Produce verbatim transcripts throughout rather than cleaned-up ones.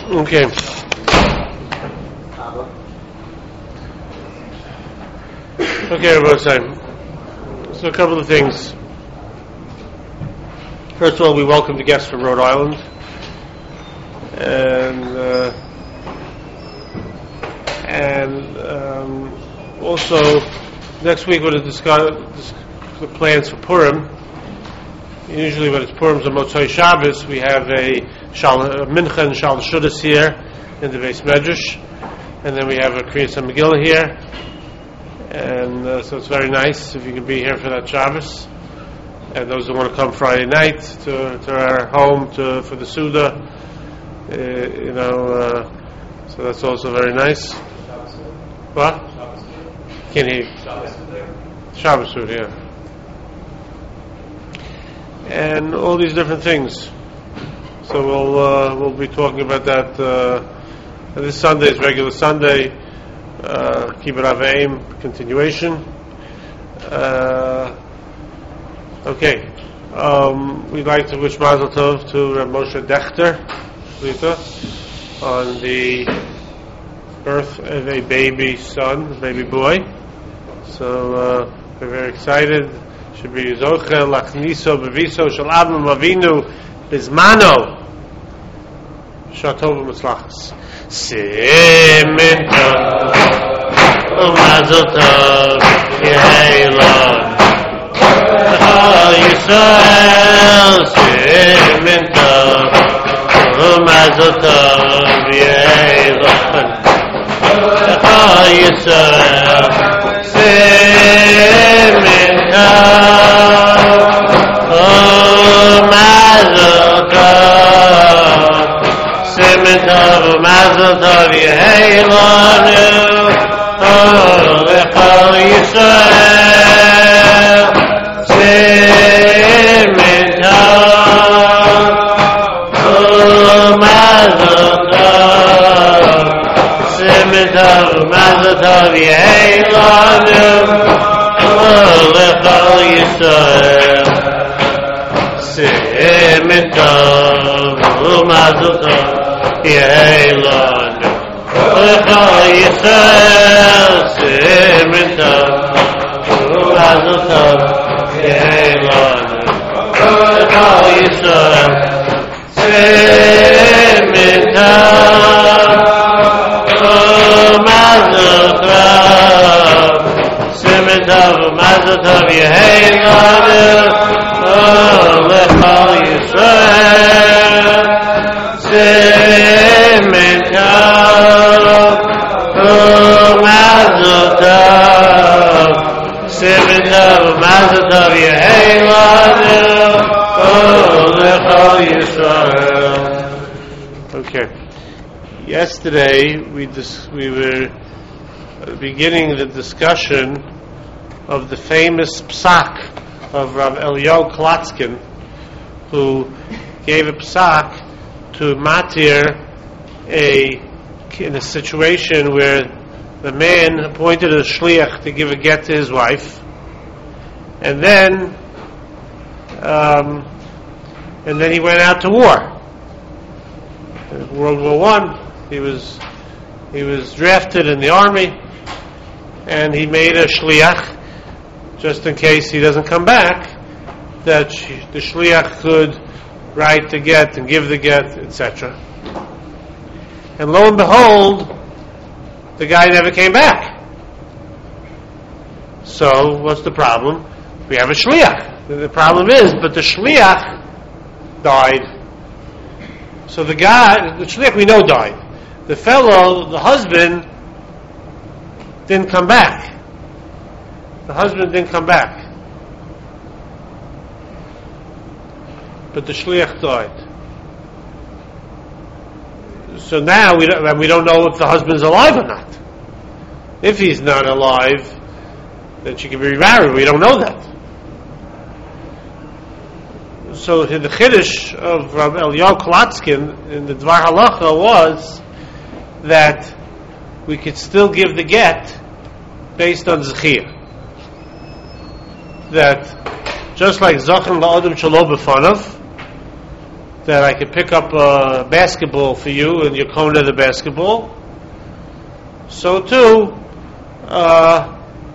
Okay. Okay, everybody. So a couple of things. First of all, we welcome the guests from Rhode Island, and uh, and um, also next week we're going to discuss the plans for Purim. Usually when it's Purim and Motzei Shabbos, we have a, shal, a mincha and shal shudas here in the Beis Medrash, and then we have a Kriyas Megillah here, and uh, so it's very nice if you can be here for that Shabbos. And those who want to come Friday night to to our home to for the Suda, uh, you know, uh, so that's also very nice. What? Can't hear you. Shabbos Suda, yeah. And all these different things. So we'll uh, we'll be talking about that. Uh, this Sunday is regular Sunday. Uh, Kibbut Aveim continuation. Uh, okay, um, we'd like to wish Mazel Tov to Rav Moshe Dechter on the birth of a baby son, a baby boy. So uh, we're very excited. Should be Zochel Lachniso Beviso Shel Avram Avinu Bizmano Shatov U'Mitzlachas Simin Tov U'Mazel Tov Yeilon Echal Yisrael Simin Tov U'Mazel Tov Yeilon Echal Yisrael Simin Oh, Mazel Tov, Simin Tov, Mazel Tov, Yeheilanu, oh, Lechol Yisrael, Simin Tov, oh, Mazel Tov, Simin Tov, Mazel Tov, Yeheilanu, Lechol Yisrael, Simin Tov, U'Mazel Tov, Yeheilanu. Lechol Yisrael, Simin Tov, U'Mazel Tov, Yeheilanu. Lechol Yisrael, Simin Tov, U'Mazel Tov. Simin Tov, Mazel Tov, Yeheilanu, oh, Lechol Yisrael, Simin Tov, oh, Mazel Tov, Simin Tov, Mazel Tov, Yeheilanu, oh, Lechol Yisrael. Okay. Yesterday we dis- we were beginning the discussion of the famous psak of Rav Eliyahu Klatskin, who gave a psak to matir a in a situation where the man appointed a shliach to give a get to his wife, and then um, and then he went out to war. In World War One, he was he was drafted in the army, and he made a shliach just in case he doesn't come back, that the shliach could write the get and give the get, et cetera. And lo and behold, the guy never came back. So what's the problem? We have a shliach. The problem is, but the shliach died. So the guy, the shliach we know died. The fellow, the husband, didn't come back. The husband didn't come back. But the shliach died. So now we don't, we don't know if the husband's alive or not. If he's not alive, then she can be remarried. We don't know that. So the chiddush of Rav Eliyahu Klatskin in the Dvar Halacha was that we could still give the get based on zechir. That just like Zachan la'adam shelo b'fanav, that I could pick up a basketball for you and you're kona the basketball, so too uh,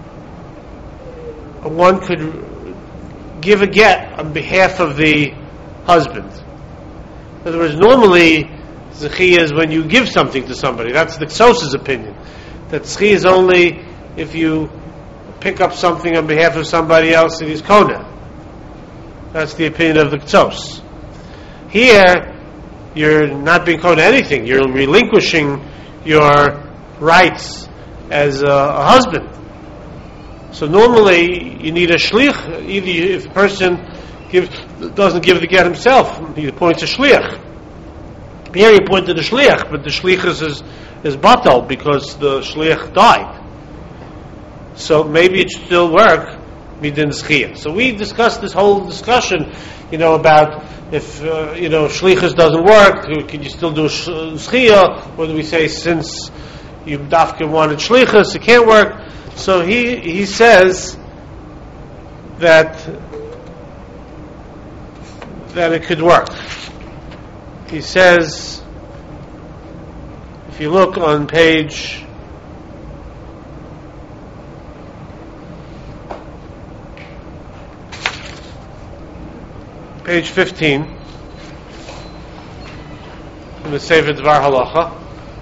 one could give a get on behalf of the husband. In other words, normally zechiyah is when you give something to somebody. That's the Ktos's opinion. That zechiyah is only if you pick up something on behalf of somebody else and he's kona. That's the opinion of the Ktos. Here, you're not being kona anything. You're relinquishing your rights as a, a husband. So normally you need a shlich. Either you, if a person gives, doesn't give the get himself, he appoints a shlich. Here he appointed a shlich, but the shlich is is, is batal because the shlich died. So maybe it should still work midin zechiyah. So we discussed this whole discussion, you know, about if uh, you know shlichus doesn't work, can you still do zechiyah? Or do we say since you dafka wanted shlichus, it can't work? So he he says that that it could work. He says, if you look on page page fifteen in the Sefer Dvar Halacha.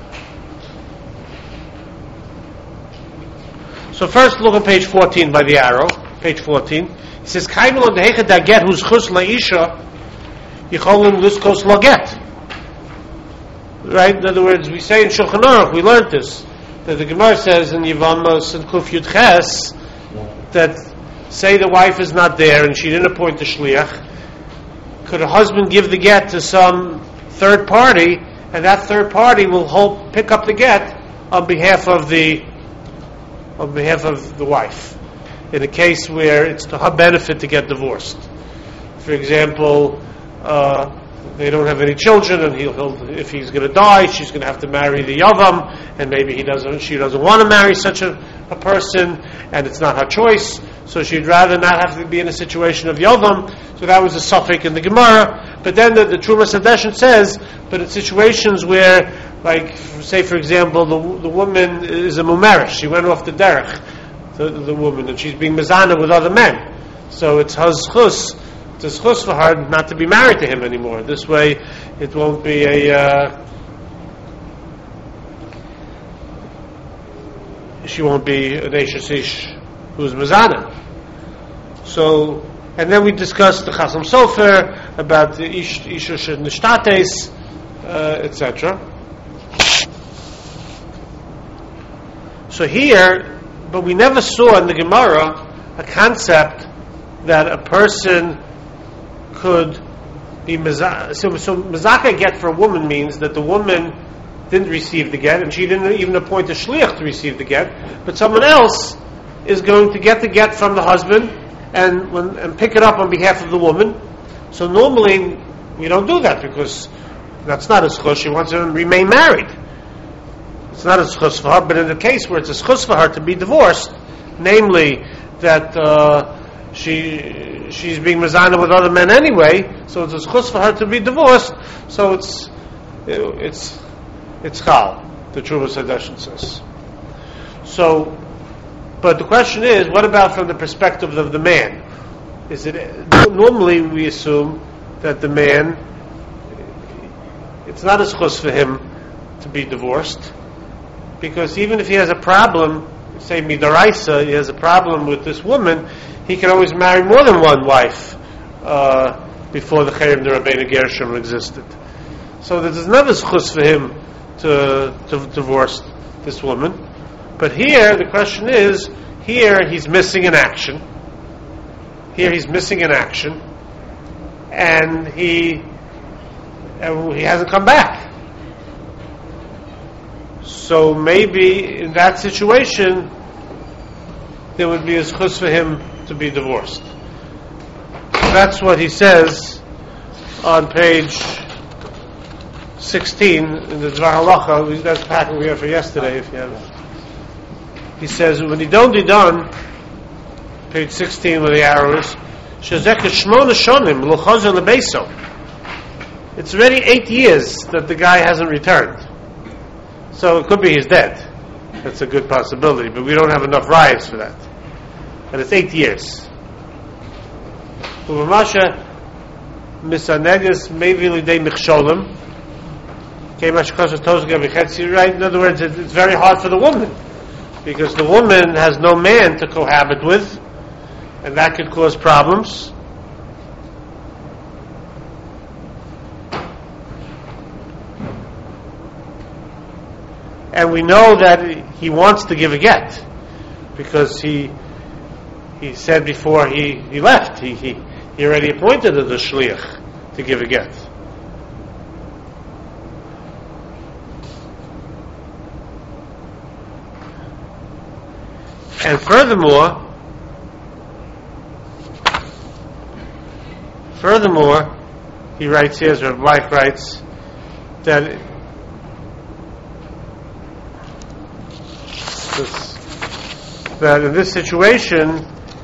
So first look on page fourteen by the arrow, page fourteen. He says, Kaimel on the hechet daget who's chus la'isha yicholim liskos laget. Right? In other words, we say in Shulchan Aruch, we learned this, that the Gemara says in Yevamos and Kuf Yud Ches, that say the wife is not there and she didn't appoint the shliach, could a husband give the get to some third party, and that third party will hold, pick up the get on behalf of the on behalf of the wife, in a case where it's to her benefit to get divorced. For example, uh, they don't have any children, and he'll, he'll if he's going to die, she's going to have to marry the yavam, and maybe he doesn't. She doesn't want to marry such a, a person, and it's not her choice. So she'd rather not have to be in a situation of yavam. So that was a suffix in the Gemara. But then the, the Trumas Hadeshin says, but in situations where, like, say for example, the the woman is a mumerish, she went off the derech, the, the woman, and she's being mezana with other men. So it's her zchus. It's a zchus for her not to be married to him anymore. This way, it won't be a. Uh, she won't be an Eishes Ish who's mezana. So, and then we discussed the Chasam Sofer about the Ish Isha Nishtates, uh, et cetera. So here, but we never saw in the Gemara a concept that a person could be mezaka. So, so mezaka get for a woman means that the woman didn't receive the get, and she didn't even appoint a shliach to receive the get, but someone else is going to get the get from the husband and when, and pick it up on behalf of the woman. So normally we don't do that because that's not a zchus. She wants to remain married. It's not a zchus for her, but in the case where it's a zchus for her to be divorced, namely that uh, she she's being mezana with other men anyway, so it's a zchus for her to be divorced. So it's it's it's chal. The Trumas Hadeshin says. So, but the question is, what about from the perspective of the man? Is it normally we assume that the man, it's not a zchus for him to be divorced, because even if he has a problem, say midaraisa, he has a problem with this woman, he can always marry more than one wife uh, before the Cherem de Rabbeinu Gershom existed. So there's never zchus for him to, to divorce this woman. But here the question is, here he's missing an action. Here he's missing an action, and he and he hasn't come back. So maybe in that situation there would be a zchus for him to be divorced. That's what he says on page sixteen in the Dvar Halacha. That's the packet we had for yesterday. If you have it. He says when he don't be done, page sixteen where the arrow is, shezek shmona shonim lochazer lebeso. it's already eight years that the guy hasn't returned. So it could be he's dead. That's a good possibility, but we don't have enough riots for that. And it's eight years. Uvamasha misanegas maybe lidei michsholim. Right? In other words, it's very hard for the woman because the woman has no man to cohabit with, and that could cause problems. And we know that he wants to give a get because he he said before he, he left, he, he he already appointed the shliach to give a get. And furthermore, furthermore, he writes here, as Rav Bleich writes, that this, that in this situation,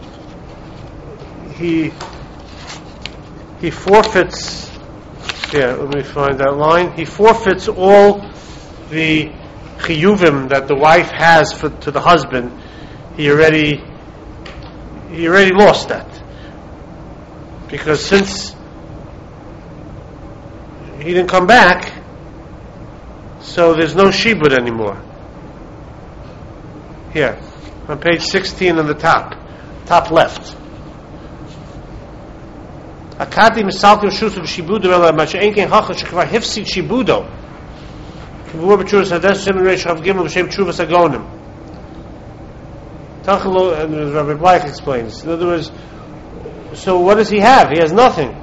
he he forfeits. Yeah, let me find that line. He forfeits all the chiyuvim that the wife has for, to the husband. He already he already lost that because since he didn't come back, so there's no shibud anymore. Here, on page sixteen on the top, top left. Akati misaltim shusu b'shibudo ela masha'enken hacha shekvar hifsid shibudo. K'vur b'tshuvas hadash semen reish chav gimel b'shem tshuvas agonim. Tachlo, and Rabbi Bleich explains. In other words, so what does he have? He has nothing.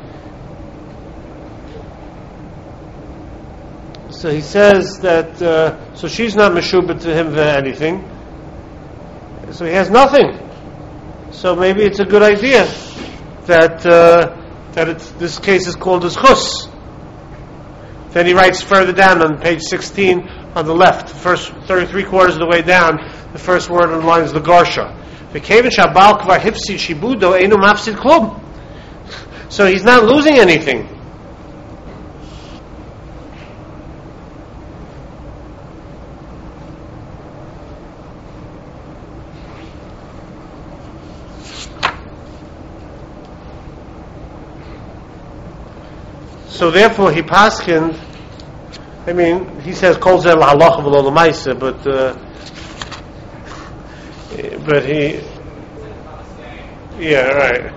So he says that, uh, so she's not meshubah to him for anything. So he has nothing. So maybe it's a good idea that uh, that it's, this case is called as chus. Then he writes further down on page sixteen on the left, first thirty-three quarters of the way down, the first word on the line is the garsha. So he's not losing anything. So therefore he paskined, I mean, he says kol zeh lahalacha v'lo l'maisa, but uh, but he, yeah, right,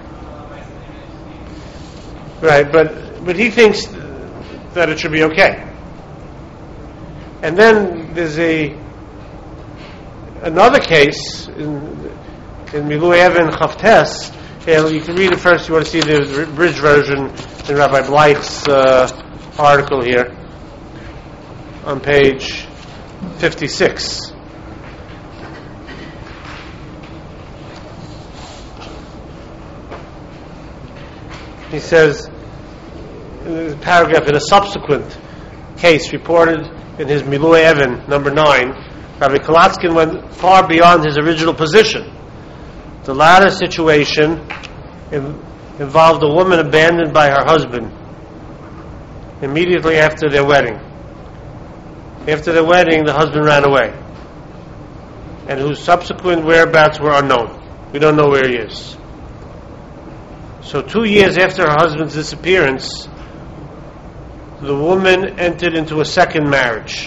right, but but he thinks that it should be okay. And then there's a another case in in Milui Even Chavtes. Okay, you can read it first. You want to see the bridge version in Rabbi Bleich's uh, article here on page fifty-six. He says, in the paragraph, in a subsequent case reported in his Milui Even, number nine, Rabbi Kalatskin went far beyond his original position. The latter situation in, involved a woman abandoned by her husband immediately after their wedding. After their wedding, the husband ran away, and whose subsequent whereabouts were unknown. We don't know where he is. So two years after her husband's disappearance, the woman entered into a second marriage.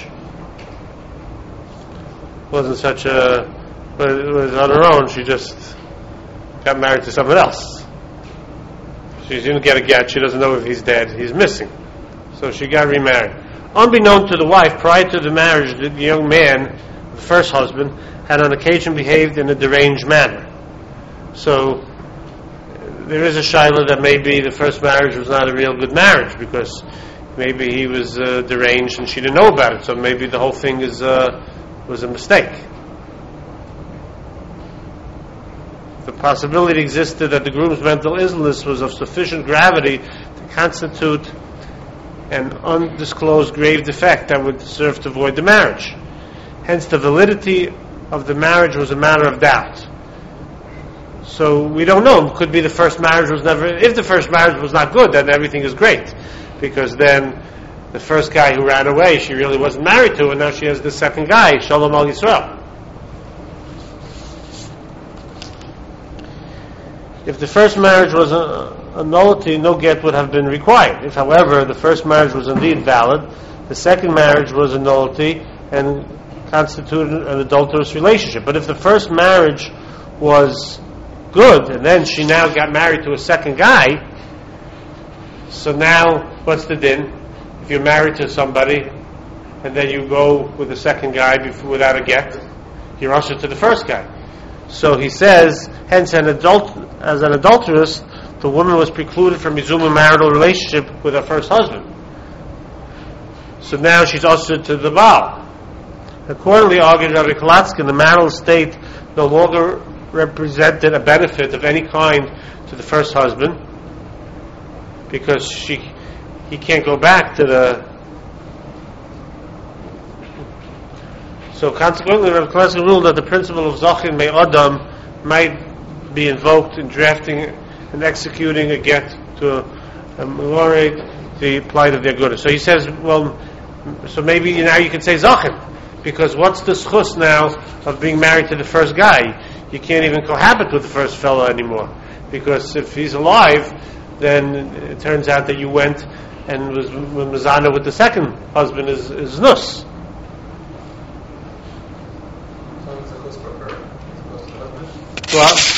It wasn't such a, but it was on her own. She just got married to someone else. She didn't get a get. She doesn't know if he's dead. He's missing. So she got remarried. Unbeknown to the wife, prior to the marriage, the young man, the first husband, had on occasion behaved in a deranged manner. So there is a shaila that maybe the first marriage was not a real good marriage because maybe he was uh, deranged and she didn't know about it. So maybe the whole thing is uh, was a mistake. The possibility existed that the groom's mental illness was of sufficient gravity to constitute an undisclosed grave defect that would serve to void the marriage. Hence, the validity of the marriage was a matter of doubt. So we don't know. It could be the first marriage was never. If the first marriage was not good, then everything is great. because then the first guy who ran away, she really wasn't married to, and now she has the second guy, Shalom Al Yisrael. If the first marriage was a, a nullity, no get would have been required. If, however, the first marriage was indeed valid, the second marriage was a nullity and constituted an adulterous relationship. But if the first marriage was good, and then she now got married to a second guy, so now, what's the din? If you're married to somebody, and then you go with the second guy before, without a get, you're ushered to the first guy. So he says, hence, an adult, as an adulteress, the woman was precluded from resuming marital relationship with her first husband. So now she's ushered to the Baal. Accordingly, argued Rabbi Kalatskin, the marital state no longer represented a benefit of any kind to the first husband, because she, he can't go back to the. So consequently, Rabbi Kalatskin ruled that the principle of Zachin Mei Adam might be invoked in drafting and executing a get to ameliorate the plight of their good. So he says, well, so maybe now you can say Zachin, because what's the schus now of being married to the first guy? You can't even cohabit with the first fellow anymore, because if he's alive, then it turns out that you went and was mazana with the second husband is, is nus. So it's a chus for her, it's a husband?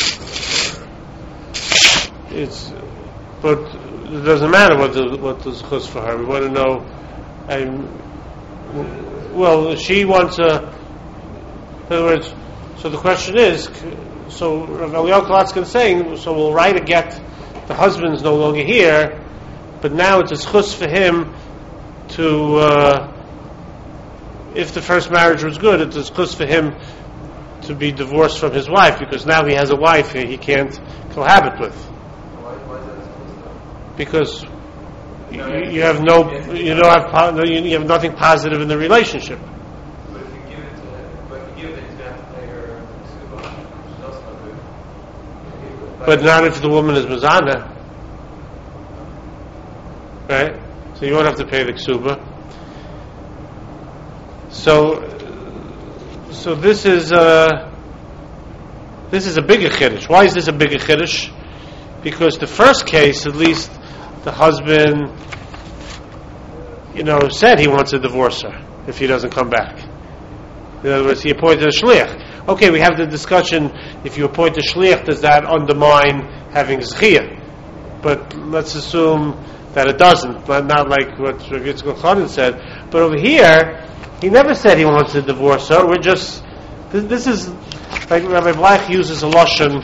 Well, it's, but it doesn't matter what the what the chus for her. We want to know. Um, well, she wants a. In other words, so the question is, so Rav Eliyahu Kalatskin is saying, so we'll write a get. The husband's no longer here, but now it's a schus for him to, uh, if the first marriage was good, it's a schus for him to be divorced from his wife, because now he has a wife he can't cohabit with. Why, why is that schus? Because you, you have no, you don't have, po- you have nothing positive in the relationship. But if you give it to him, but if you give it, he's going to have to pay her ksuba, which is also not good. But not if the woman is mazana, right? So you won't have to pay the ksuba. So, so this is a this is a bigger chiddush. Why is this a bigger chiddush? Because the first case, at least, the husband, you know, said he wants to divorce her if he doesn't come back. In other words, he appointed a shliach. Okay, we have the discussion, if you appoint a shliach, does that undermine having zchiyah? But let's assume that it doesn't, but not like what Rav Yitzchak Chanan said. But over here, he never said he wants to divorce her. We're just, this, this is, like Rabbi Bleich uses a lashon,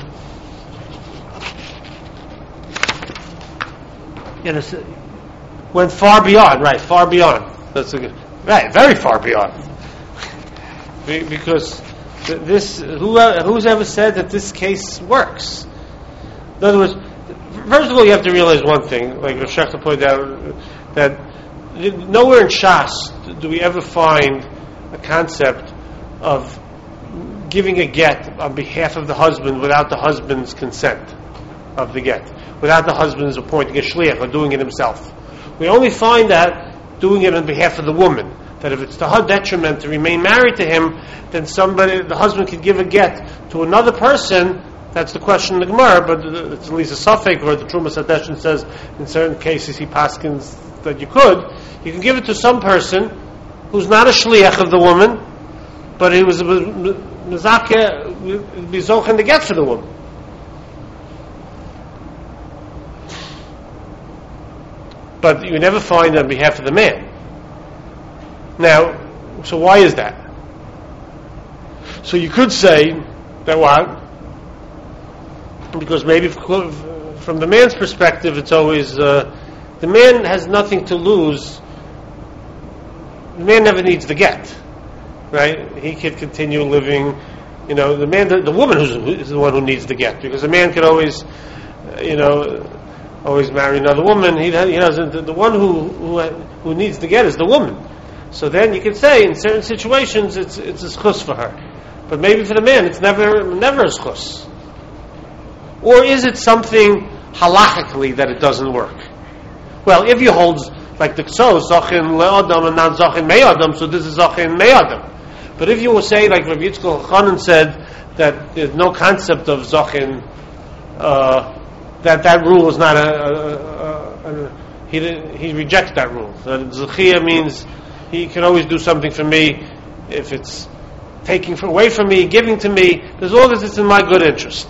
you know, went far beyond, right, far beyond. That's a good, right, very far beyond. Because this, who, who's ever said that this case works? In other words, first of all, you have to realize one thing, like Rav Shechter pointed out, that nowhere in Shas do we ever find a concept of giving a get on behalf of the husband without the husband's consent of the get, without the husband's appointing a shliach or doing it himself. We only find that doing it on behalf of the woman. That if it's to her detriment to remain married to him, then somebody, the husband could give a get to another person. That's the question in the Gemara, but it's at least a suffix, or the Trumas Hadeshin says in certain cases he paskins that you could. You can give it to some person who's not a shliach of the woman, but he was mizakeh, bizochen to get for the woman. But you never find on behalf of the man. Now, so why is that? So you could say that what? Because maybe from the man's perspective, it's always uh, the man has nothing to lose. The man never needs the get, right? He could continue living. You know, the man, the, the woman who's, is the one who needs the get, because the man could always, uh, you know, always marry another woman. He, he doesn't. The, the one who, who who needs the get is the woman. So then you could say in certain situations it's it's a schus for her, but maybe for the man it's never never a schus. Or is it something halachically that it doesn't work? Well, if you hold like the Kso, Zachin Le'adam and not Zachin Me'adam, so this is Zachin Me'adam. But if you will say, like Rabbi Yitzchak Chanan said, that there's no concept of Zachin, uh, that that rule is not a, a, a, a he didn't, he rejects that rule. That Zechia means he can always do something for me if it's taking away from me, giving to me, as long as it's in my good interest.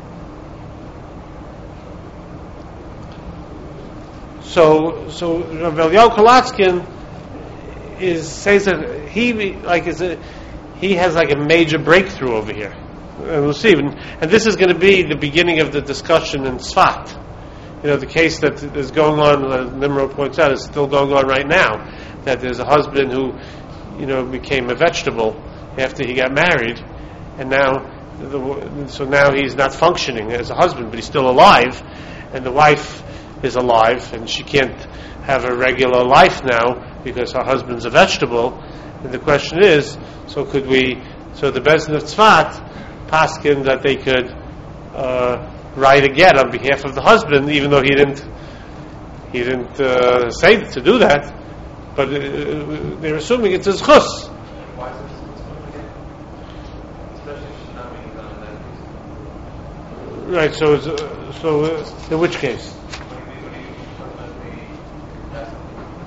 So, so Rav Eliyahu Kolatskin is says that he like is a he has like a major breakthrough over here, and we'll see. And, and this is going to be the beginning of the discussion in Tzfat. You know, the case that is going on, as Nimrod points out, is still going on right now. That there's a husband who, you know, became a vegetable after he got married, and now, the, so now he's not functioning as a husband, but he's still alive, and the wife is alive, and she can't have a regular life now because her husband's a vegetable. And the question is, so could we? So the Bezdin of Tzfat paskin that they could uh, write a get on behalf of the husband, even though he didn't he didn't uh, say to do that, but uh, they're assuming it's his chus. Why is it especially if she's not being done in that case? Right. So, it's, uh, so uh, in which case? When you, when you talk about the that's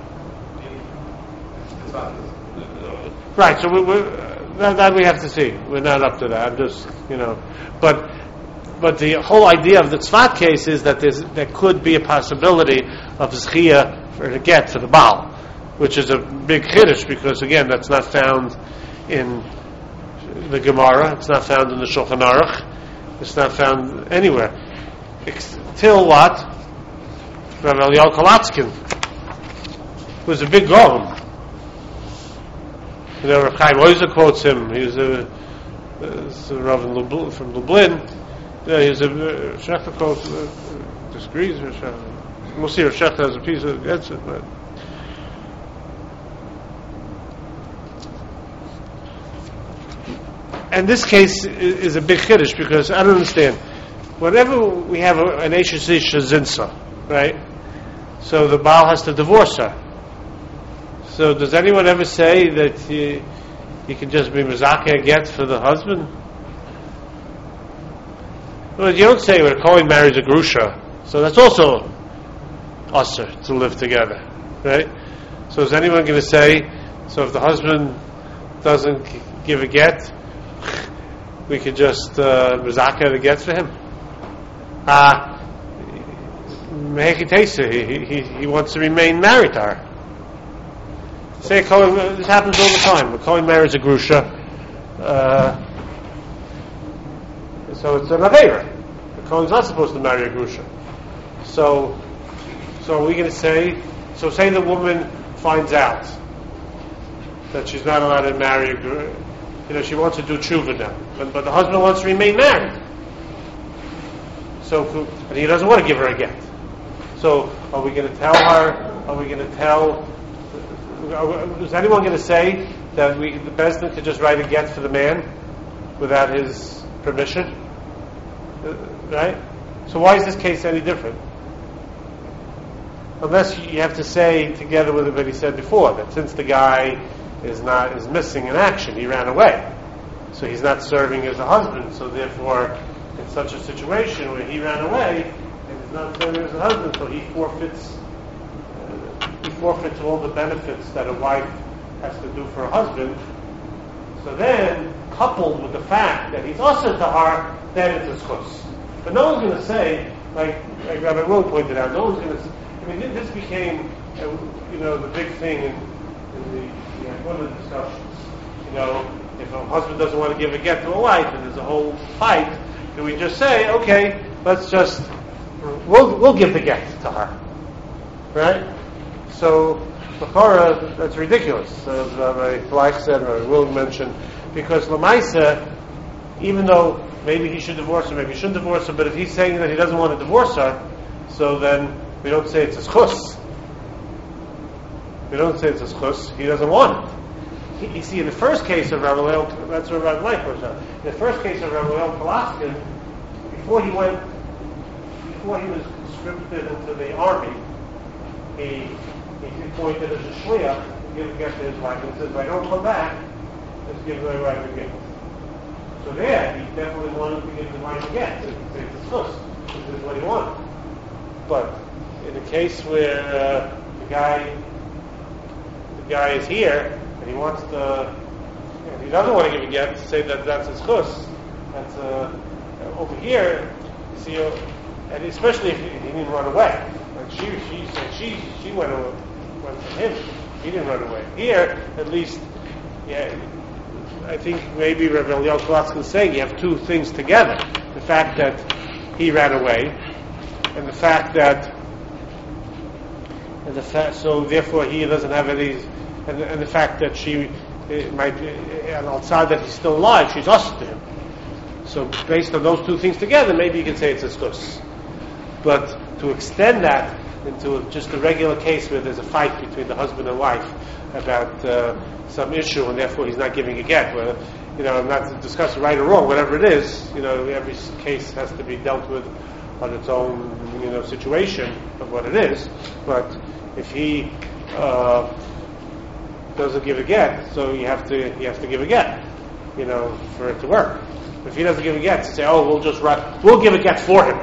it's about this. Right. So we, we, uh, that, that we have to see. We're not up to that. I'm just, you know, but but the whole idea of the Tzfat case is that there's, there could be a possibility of zchia for a get for the Baal, which is a big chiddush because again that's not found in the Gemara. It's not found in the Shulchan Aruch. It's not found anywhere. Till what? Rav Eliyahu Kolatskin was a big Gaon. You know, Rav Chaim Oizer quotes him. He was a, a Rav in Lublin, from Lublin. Yeah, he's a uh, Shechter quotes uh, disagrees with Shechter. We'll see if Shechter has a piece of against it, but. And this case is a big chiddush because I don't understand. Whenever we have a, an Eishes Isha Zinsa, right? So the Baal has to divorce her. So does anyone ever say that you, you can just be mezakeh get for the husband? Well, you don't say when a Kohen marries a Grusha, so that's also usher to live together, right? So is anyone going to say, so if the husband doesn't give a get, we could just uh, mezakeh the get for him? Ah, uh, he, he, he wants to remain married to her. Say a Kohen, this happens all the time. A Kohen marries a Grusha, uh, so it's an Aveira. The Kohen's not supposed to marry a Grusha. So, so are we going to say, so say the woman finds out that she's not allowed to marry a Grusha, you know, she wants to do tshuva now, but, but the husband wants to remain married. So, and he doesn't want to give her a get. So, are we going to tell her, are we going to tell, is anyone going to say that we, the Bezdin could just write a get for the man without his permission? Uh, right? So why is this case any different? Unless you have to say together with what he said before, that since the guy is not is missing in action, he ran away, so he's not serving as a husband. So therefore, in such a situation where he ran away and he's not serving as a husband, so he forfeits uh, he forfeits all the benefits that a wife has to do for a husband. So then, coupled with the fact that he's also to her, then it's a schus. But no one's going to say, like, like Rabbi Will pointed out, no one's going to say, I mean, this became, uh, you know, the big thing in, in the, the one of the discussions. You know, if a husband doesn't want to give a get to a wife and there's a whole fight, do we just say, okay, let's just, we'll we'll give the get to her, right? So, Bechora, that's ridiculous, as Rabbi Black said, or Will mentioned, because Lamaisa, even though maybe he should divorce her, maybe he shouldn't divorce her, but if he's saying that he doesn't want to divorce her, so then we don't say it's a schus. We don't say it's a schus. He doesn't want it. He, you see, in the first case of Rabbi Leil, that's what Rabbi Leil was on. In the first case of Rabbi Leil Palaskin, before he went, before he was conscripted into the army, he he's appointed as a shliach to give a get to his wife, and says, if I don't come back, let's give my wife a gift. So there, he definitely wanted to give the wife a get, to say it's his chus. This is what he wanted. But in a case where uh, the guy, the guy is here, and he wants to, if he doesn't want to give a get, to say that that's his chus. That's uh, over here. See, uh, and especially if he, he didn't run away. Like she, she said, she, she went away, went from him. He didn't run away. Here, at least, yeah. I think maybe Rabbi Eliyahu Kolatsky is saying you have two things together: the fact that he ran away, and the fact that, and the fact, so therefore he doesn't have any, and, and the fact that she it might be, and outside that he's still alive, she's us to him. So based on those two things together, maybe you can say it's a stus. But to extend that into just a regular case where there's a fight between the husband and wife about uh, some issue, and therefore he's not giving a get, whether, you know, I'm not discussing right or wrong, whatever it is, you know, every case has to be dealt with on its own, you know, situation of what it is. But if he uh, doesn't give a get, so you have to, he has to give a get, you know, for it to work. If he doesn't give a get, to say, oh, we'll just write, we'll give a get for him.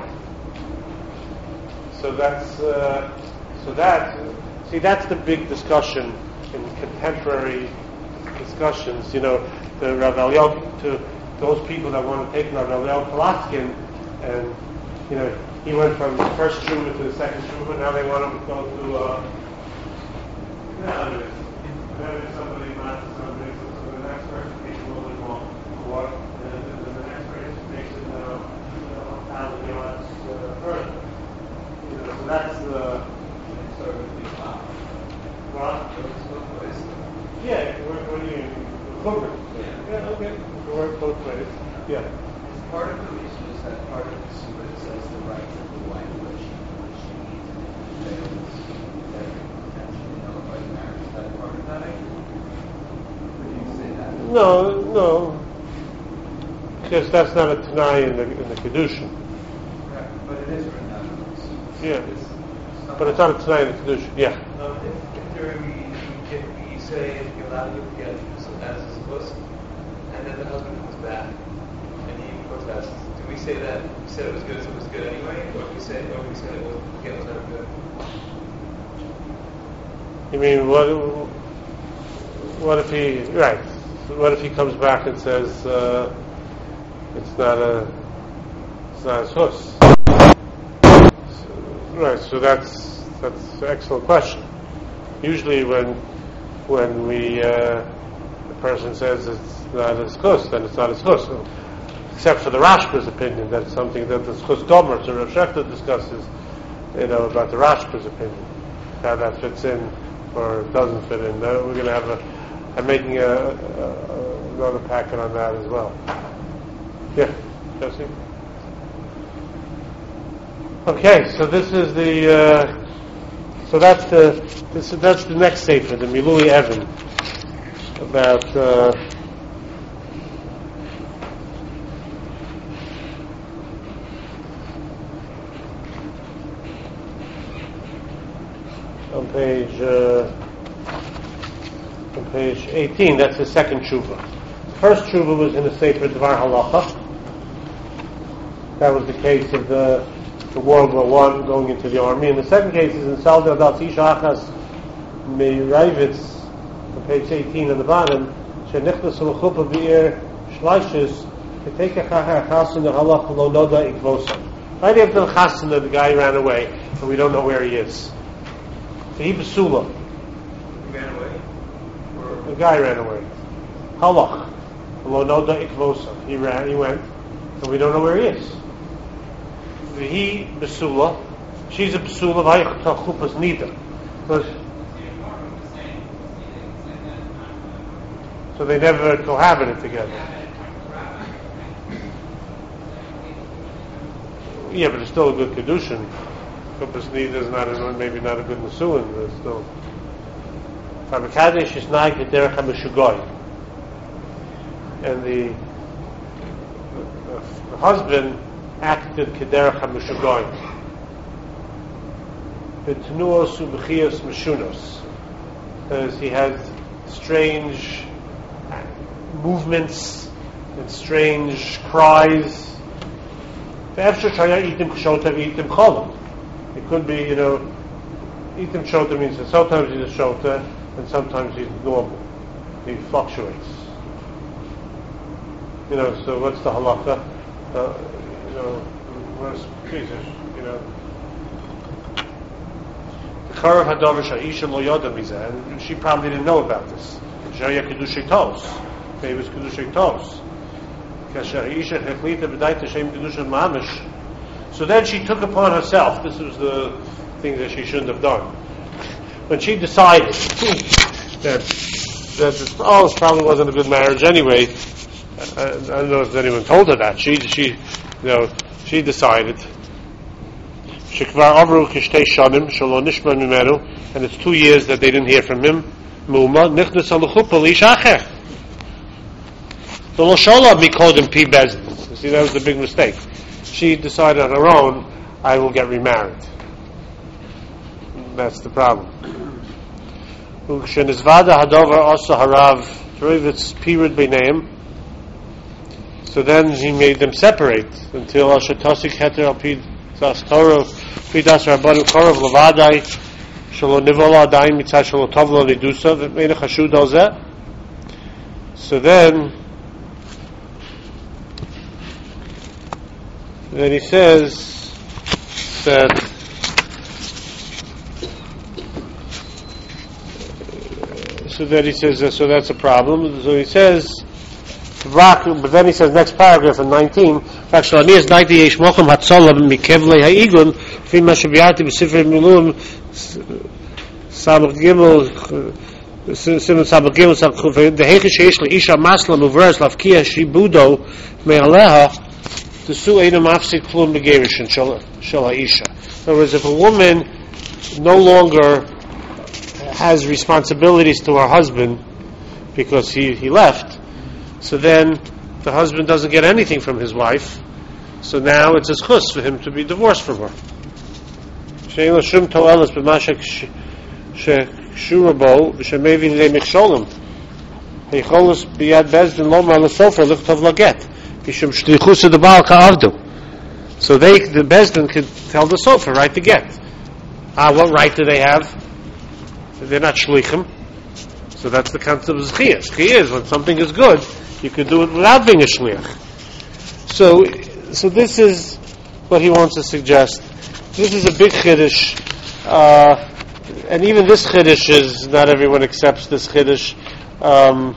So that's, uh, so that, see, that's the big discussion in contemporary discussions. You know, the Rav Eliyahu, to those people that want to take Rav Eliyahu Kolatskin, and you know, he went from the first tshuva to the second tshuva. Now they want him to go to, uh, no, maybe somebody not somebody, so the next person takes a little bit more, more and then the next person makes it uh, a thousand yards uh, further. You know, so that's the. Sort of the top. Well, yeah, we're going to Cooper. Yeah. Yeah, okay. We work both ways. Yeah. Is part of the reason is that part of the suit says the right of the wife which she needs and if it fails, that potentially nullifies marriage. Is that part of that idea? Or do you say that? No, no. Because that's not a Tanai in the in the Kedushin. Correct. But it is written down in the suit. Yeah. It's But it's not a Tanai in the Kedushin. Yeah. Um, if, if there we, if we say if you allow you to get as is supposed, and then the husband comes back and he protests, do we say that we said it was good, so it was good anyway, or do we say, or do we say it was it was never good? You mean what? What if he right? What if he comes back and says uh, it's not a it's not his hus? So, right. So that's that's an excellent question. Usually, when when we uh, the person says it's not his hus, then it's not his hus. Except for the Rashba's opinion, that's something that the Chus Gomer, so Rav Shechta discusses, you know, about the Rashba's opinion, how that fits in or doesn't fit in. Uh, we're going to have a, I'm making a, a, a, another packet on that as well. Yeah, Jesse? Okay, so this is the, uh, so that's the, this, that's the next sefer, the Milui Evan, about, uh, on page uh, on page eighteen. That's the second tshuva. The first tshuva was in the Sefer Dvar Halacha. That was the case of the, the World War One going into the army. And the second case is in Salda Adat Isha Achas Meirayvitz on page eighteen on the bottom. Shenichnas L'chupa B'ir Shleishes Keteka Chachar Chasen Halacha Lo Noda Ikvosa. Right after the Chasen, the guy ran away, and we don't know where he is. So he basula. He ran away? Or The guy ran away. Halach. Lo noda ikvosa. He ran, he went, and we don't know where he is. He basula. She's a basula. Vayich chupas nida. So they never cohabited together. Yeah, but it's still a good kedushin. Chupas nida is not a, maybe not a good nesuin, but it's still. Famakadesh is nai kederach hameshugoy. And the, the husband acted kederach hameshugoy. B'tnuos u'b'chiyos meshunos. Because he has strange movements and strange cries. It could be, you know, Itim Shota means that sometimes he's a Shota and sometimes he's normal. He fluctuates. You know, so what's the halakha? Uh, you know, where's Jesus? You know, the Karav Hadavar Sha'isha Lo Yoda Mizah, and she probably didn't know about this. Shaya Kedushay Tos. Maybe it was Kedushay Tos. So then she took upon herself, this was the thing that she shouldn't have done, when she decided that that this, oh, this probably wasn't a good marriage anyway. I, I don't know if anyone told her that. She, she, you know, she decided. And it's two years that they didn't hear from him. So Loshola Mikodem Pi Bezdin. You see, that was the big mistake. She decided on her own, I will get remarried. That's the problem. Ukshenizvada Hadover also Harav Trivitz Pirid B'Neim. So then he made them separate until Ashatosik Heter Al Pid Das Torah Pidas Rabbanu Korov Levadai Shalo Nivola Adai Mitzah Shalo Tovlo Nidusa V'Meina Chashud Al Zeh. So then Then he says that so that he says uh, so that's a problem. So he says, but then he says next paragraph in nineteen. Actually, is ninety yesh mokum hatzolam mikevlei haigun fima shabiati b'sifrei milum sabach gimel simon sabach gimel sabach the heiche sheish leisha masla muvras lavkia shibudo me'aleha. The su ain't a mafsik plum begerishin shel ha'isha. In other words, if a woman no longer has responsibilities to her husband because he, he left, so then the husband doesn't get anything from his wife. So now it's a schus for him to be divorced from her. She'ein lo shum to'elas b'mashak she'shurabo v'shemevin le miksholim heicholos b'yad bezdin lomar l'sofer lichtov laget. So they, the Bezdin could tell the Sofer, right, to get. Ah, what right do they have? They're not shlichim. So that's the concept of zchiyah. Zchiyah is when something is good, you can do it without being a shliach. So, so this is what he wants to suggest. This is a big chiddush, uh, and even this chiddush is, not everyone accepts this chiddush. Um,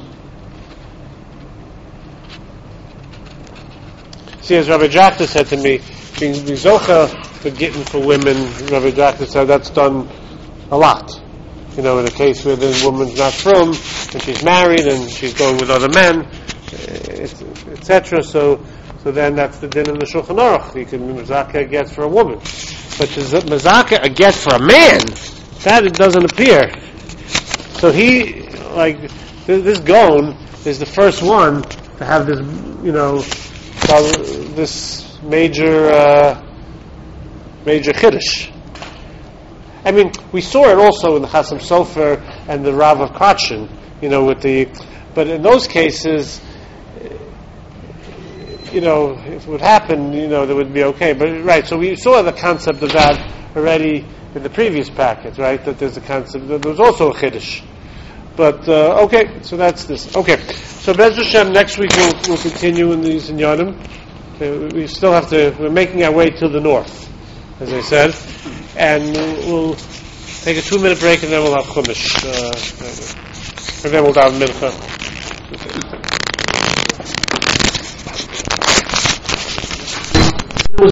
See, as Rabbi Jachta said to me, being zocha for getting for women, Rabbi Jachta said that's done a lot. You know, in a case where the woman's not from, and she's married, and she's going with other men, et cetera. So, so then that's the din in the Shulchan Aruch. You can mezaka a get for a woman, but to mezaka a get for a man, that it doesn't appear. So he, like, this Gaon is the first one to have this, you know, this major uh, major chiddush. I mean, we saw it also in the Chasam Sofer and the Rav of Kachin, you know, with the. But in those cases, you know, if it would happen, you know, that would be okay. But right, so we saw the concept of that already in the previous packet, right? That there's a concept. There was also a chiddush. But uh, okay, so that's this. Okay, so Be'ez Hashem, next week we'll, we'll continue in these inyanim. Uh, we still have to. We're making our way to the north, as I said, and we'll take a two-minute break, and then we'll have chumash, uh, and then we'll have mincha.